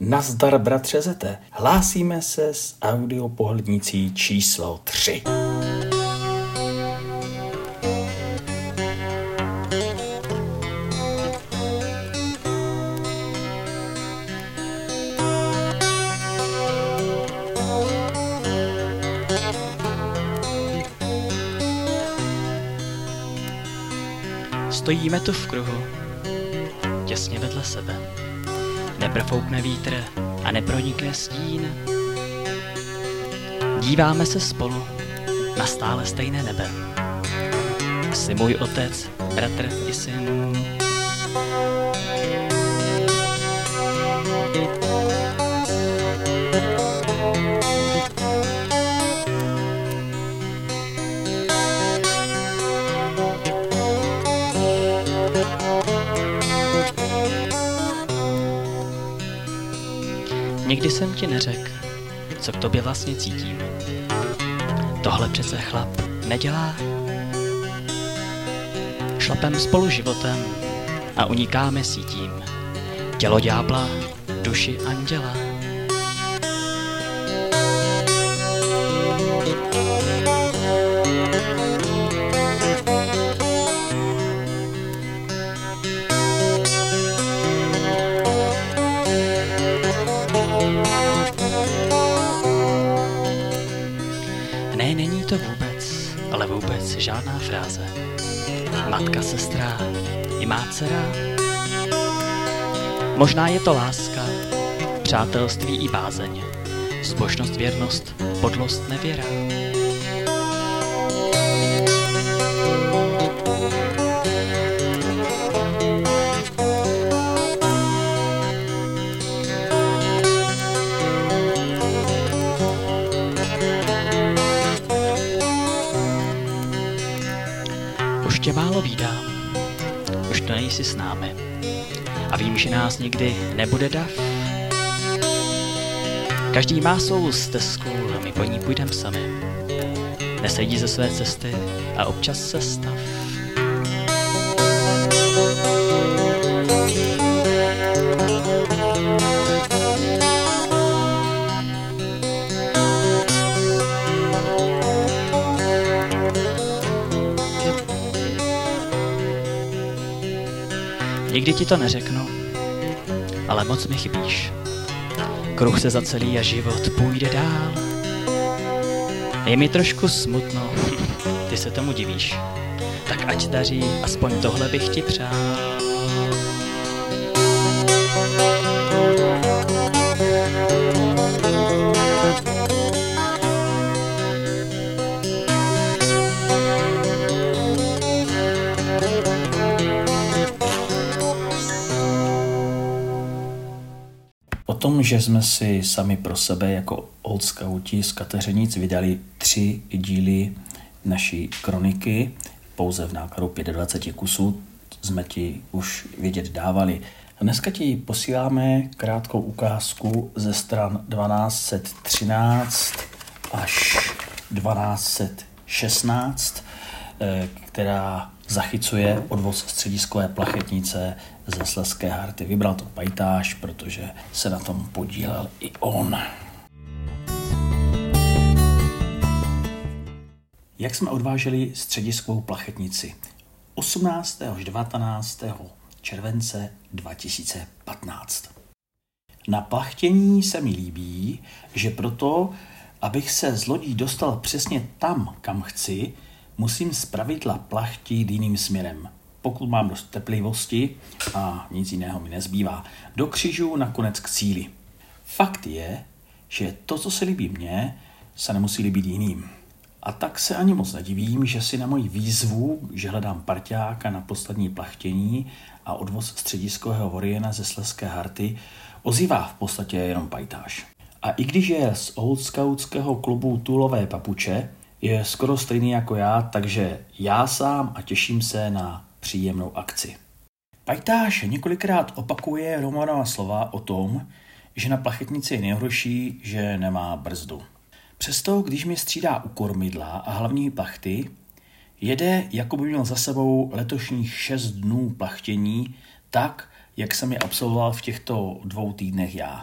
Nazdar, bratře Zete. Hlásíme se s audiopohlednicí číslo 3. Stojíme tu v kruhu, těsně vedle sebe. Neprofoukne vítr a nepronikne stín. Díváme se spolu na stále stejné nebe. Jsi můj otec, bratr i syn. Nikdy jsem ti neřekl, co k tobě vlastně cítím. Tohle přece chlap nedělá. Šlapem spolu životem a unikáme sítím. Tělo ďábla, duši anděla. Ne, není to vůbec, ale vůbec žádná fráze. Matka, sestra i má dcera. Možná je to láska, přátelství i bázeň, zbožnost, věrnost, podlost, nevěra. Už tě málo vídám, už to nejsi s námi a vím, že nás nikdy nebude dav. Každý má svou stezku a my po ní půjdem sami. Nesejdí ze své cesty a občas se stav. Nikdy ti to neřeknu, ale moc mi chybíš. Kruh se zacelí a život půjde dál. Je mi trošku smutno, ty se tomu divíš. Tak ať daří, aspoň tohle bych ti přál. O tom, že jsme si sami pro sebe jako Old Scouti z Kateřenic vydali 3 díly naší kroniky, pouze v nákladu 25 kusů, jsme ti už vědět dávali. A dneska ti posíláme krátkou ukázku ze stran 1213 až 1216, která zachycuje odvoz střediskové plachetnice ze Slezské Harty. Vybral to Pajtáš, protože se na tom podílel i on. Jak jsme odváželi střediskovou plachetnici? 18. až 19. července 2015. Na plachtění se mi líbí, že proto, abych se z lodí dostal přesně tam, kam chci, musím zpravidla plachtit jiným směrem. Pokud mám dost teplivosti a nic jiného mi nezbývá, do křižu nakonec k cíli. Fakt je, že to, co se líbí mně, se nemusí líbit jiným. A tak se ani moc nedivím, že si na moji výzvu, že hledám parťáka na poslední plachtění a odvoz střediskového Voriena ze Slezské Harty, ozývá v podstatě jenom Pajtáš. A i když je z Old Scoutského klubu Tulové papuče, je skoro stejný jako já, takže já sám a těším se na příjemnou akci. Pajtáš několikrát opakuje Romanova slova o tom, že na plachetnici je nejhorší, že nemá brzdu. Přesto, když mi střídá u kormidla a hlavní plachty, jede, jako by měl za sebou letošních 6 dnů plachtění, tak, jak jsem je absolvoval v těchto 2 týdnech já.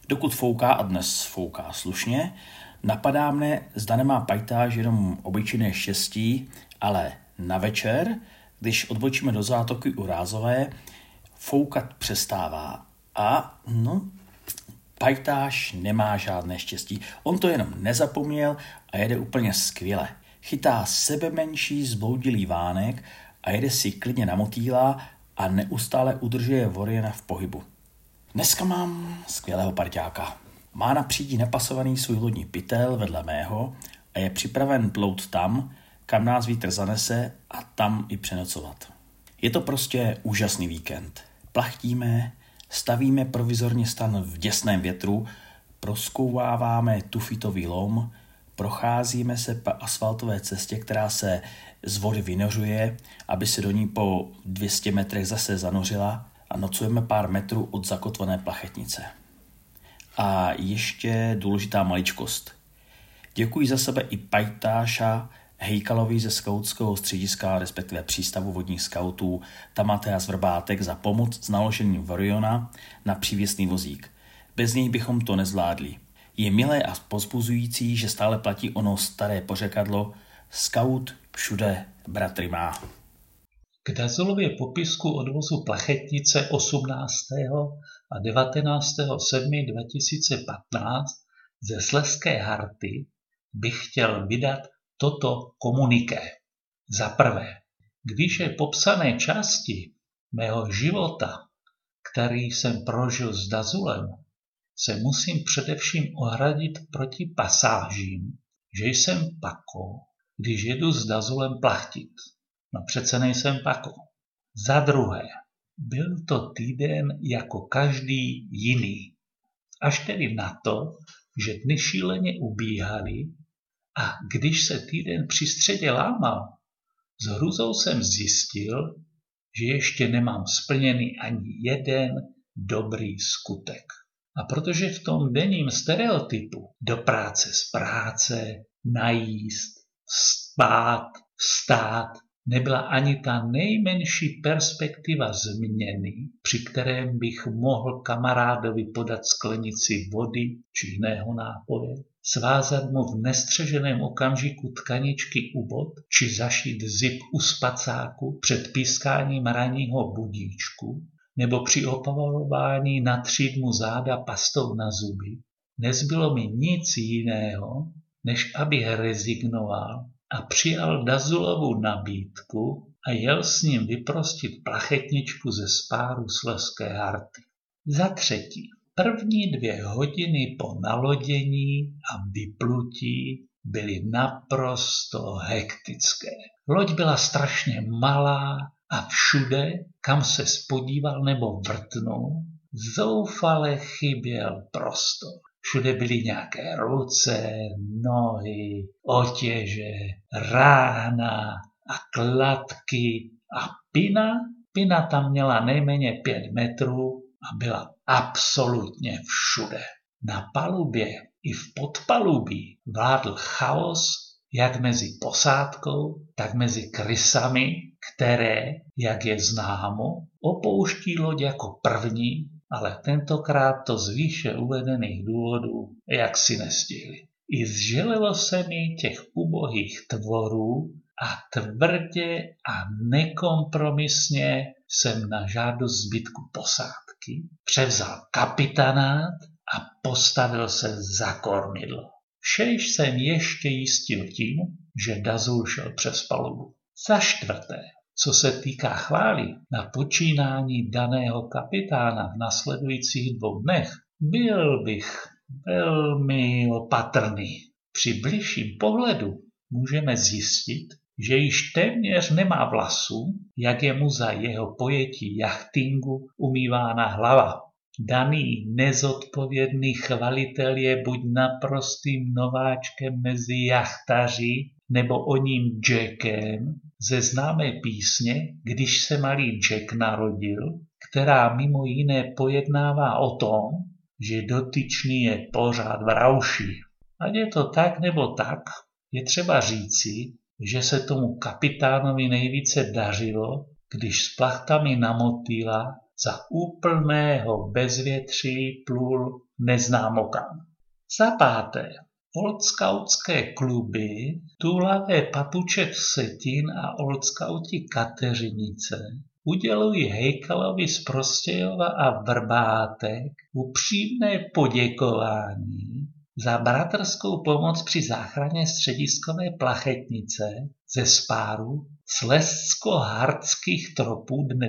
Dokud fouká, a dnes fouká slušně, napadá mne, zda nemá pajtáž jenom obyčejné štěstí, ale na večer, když odbočíme do zátoky u Rázové, foukat přestává a pajtáž nemá žádné štěstí. On to jenom nezapomněl a jede úplně skvěle. Chytá sebemenší zbloudilý vánek a jede si klidně na motýla a neustále udržuje Voriona v pohybu. Dneska mám skvělého parťáka. Má na přídi napasovaný svůj lodní pytel vedle mého a je připraven plout tam, kam nás vítr zanese a tam i přenocovat. Je to prostě úžasný víkend. Plachtíme, stavíme provizorně stan v děsném větru, proskouváváme tufitový lom, procházíme se po asfaltové cestě, která se z vody vynořuje, aby se do ní po 200 metrech zase zanořila a nocujeme pár metrů od zakotvené plachetnice. A ještě důležitá maličkost. Děkuji za sebe i pajtáša Hejkalovi ze skautského střediska, respektive přístavu vodních skautů Tamateas Vrbátek za pomoc s naložením Voriona na přívěsný vozík. Bez něj bychom to nezvládli. Je milé a povzbuzující, že stále platí ono staré pořekadlo Skaut všude bratry má. K Dazulově popisku odvozu plachetnice 18. a 19.7.2015 ze Slezské Harty bych chtěl vydat toto komuniké. Za prvé, k výše popsané části mého života, který jsem prožil s Dazulem, se musím především ohradit proti pasážím, že jsem pako, když jedu s Dazulem plachtit. No přece nejsem pako. Za druhé, byl to týden jako každý jiný. Až tedy na to, že dny šíleně ubíhaly a když se týden při středě lámal, s hrůzou jsem zjistil, že ještě nemám splněný ani jeden dobrý skutek. A protože v tom denním stereotypu do práce z práce, najíst, spát, vstát, nebyla ani ta nejmenší perspektiva změny, při kterém bych mohl kamarádovi podat sklenici vody či jiného nápoje, svázat mu v nestřeženém okamžiku tkaničky u bod, či zašít zip u spacáku před pískáním ranního budíčku, nebo při opavalování natřít mu záda pastou na zuby, nezbylo mi nic jiného, než abych rezignoval a přijal Dazulovu nabídku a jel s ním vyprostit plachetničku ze spáru Slezské Harty. Za třetí, první 2 hodiny po nalodění a vyplutí byly naprosto hektické. Loď byla strašně malá a všude, kam se spodíval nebo vrtnul, zoufale chyběl prostor. Všude byly nějaké ruce, nohy, otěže, rána a kladky a pina. Pina tam měla nejméně 5 metrů a byla absolutně všude. Na palubě i v podpalubí vládl chaos jak mezi posádkou, tak mezi krysami, které, jak je známo, opouští loď jako první, ale tentokrát to z výše uvedených důvodů jaksi nestihli. I zželelo se mi těch ubohých tvorů a tvrdě a nekompromisně jsem na žádost zbytku posádky převzal kapitánát a postavil se za kormidlo. Všejž jsem ještě jistil tím, že Dazul šel přes palubu. Za čtvrté, co se týká chvály na počínání daného kapitána v nasledujících 2 dnech, byl bych velmi opatrný. Při bližším pohledu můžeme zjistit, že již téměř nemá vlasů, jak je mu za jeho pojetí jachtingu umývána hlava. Daný nezodpovědný chvalitel je buď naprostým nováčkem mezi jachtaři, nebo oním Jackem ze známé písně Když se malý Jack narodil, která mimo jiné pojednává o tom, že dotyčný je pořád v rauši. Ať je to tak nebo tak, je třeba říci, že se tomu kapitánovi nejvíce dařilo, když s plachtami na motýla za úplného bezvětří plul neznámo kam. Za páté, oldskautské kluby, Túlavé papuče Vsetín a oldskauti Kateřinice udělují hejkalovi z Prostějova a Vrbátek upřímné poděkování za bratrskou pomoc při záchraně střediskové Plachetnice ze spáru Slezsko-Hardských tropů dne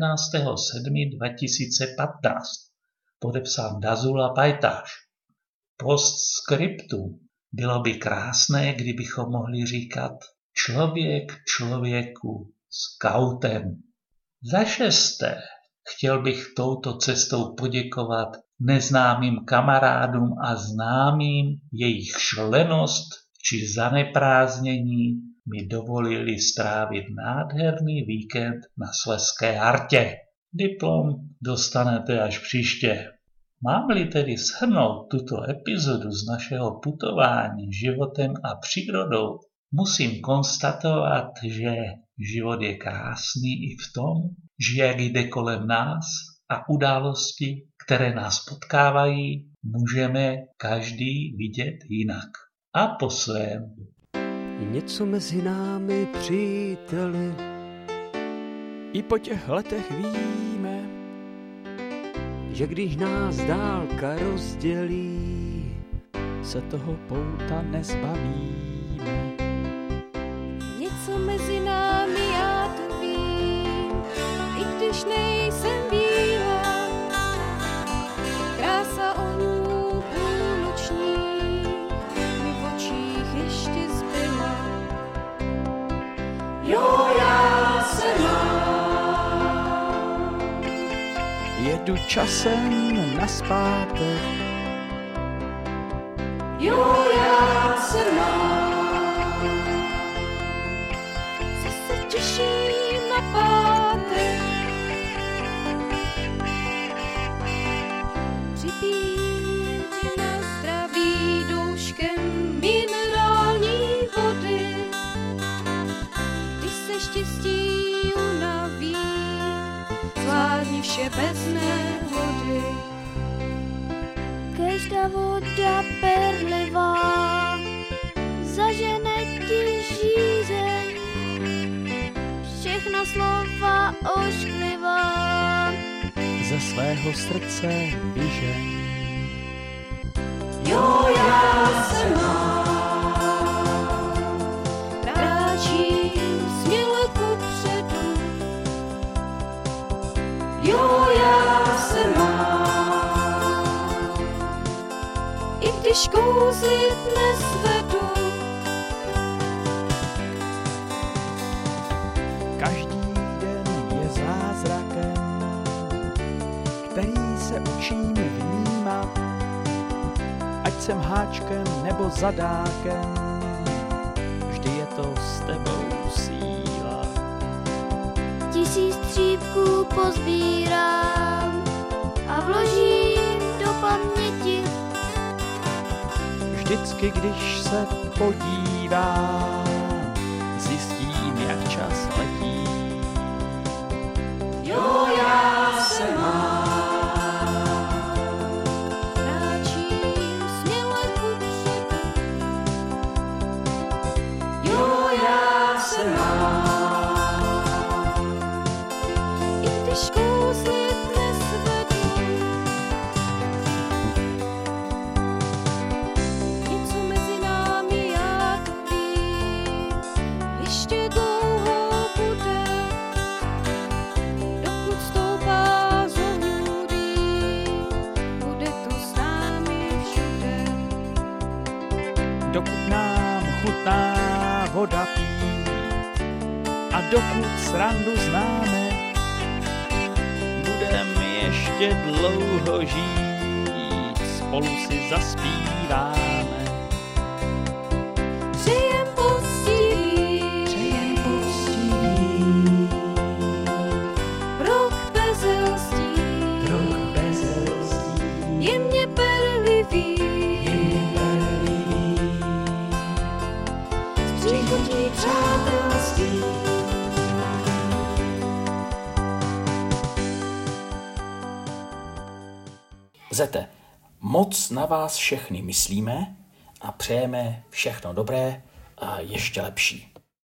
19.7.2015. Podepsán Dazula Pajtáš. Postscriptum. Bylo by krásné, kdybychom mohli říkat člověk člověku skautem. Za šesté, chtěl bych touto cestou poděkovat neznámým kamarádům a známým, jejich šlenost či zaneprázdnění mi dovolili strávit nádherný víkend na Slezské Hartě. Diplom dostanete až příště. Mám-li tedy shrnout tuto epizodu z našeho putování životem a přírodou, musím konstatovat, že život je krásný i v tom, že jak jde kolem nás a události, které nás potkávají, můžeme každý vidět jinak. A po svém. Něco mezi námi, příteli, I po těch letech víme, že když nás dálka rozdělí, se toho pouta nezbavíme. Něco mezi námi, já to vím, i když nejsem bílá. Krása ohňů půlnočních mi v očích ještě zbyla. Jo, já se mám. Jedu časem naspátek, Jo, já se mám. Zase těším na pátek. Připijím ti na zdraví douškem minerální vody. Když se štěstí unaví, zvládni vše bez nehody. Každá voda perlivá zažene ti žízeň, všechna slova ošklivá ze svého srdce vyžeň. Jo, já se mám. Kráčím směle kupředu. Jo, já se mám. I když kouzit nesvedu. Každý den je zázrakem, který se učím vnímat, ať jsem háčkem nebo zadákem, vždy je to s tebou síla. 1000 střípků pozbírám a vložím do paměti. Vždycky, když se podívám, zjistím, jak čas letí. Jo, já se mám. Kráčím směle kupředu. Jo, já se mám. I když kouzlit nesvedu. Něco mezi námi, já to vím, ještě dlouho bude. Dokud stoupá z ohňů dým, bude to s námi všude. Dokud nám chutná voda pít a dokud srandu známe, budeme ještě dlouho žít, spolu si zaspíváme. Přejem poctivý, rok bez lstí, jemně perlivý, s příchutí přátelství. Zete, moc na vás všechny myslíme a přejeme všechno dobré a ještě lepší.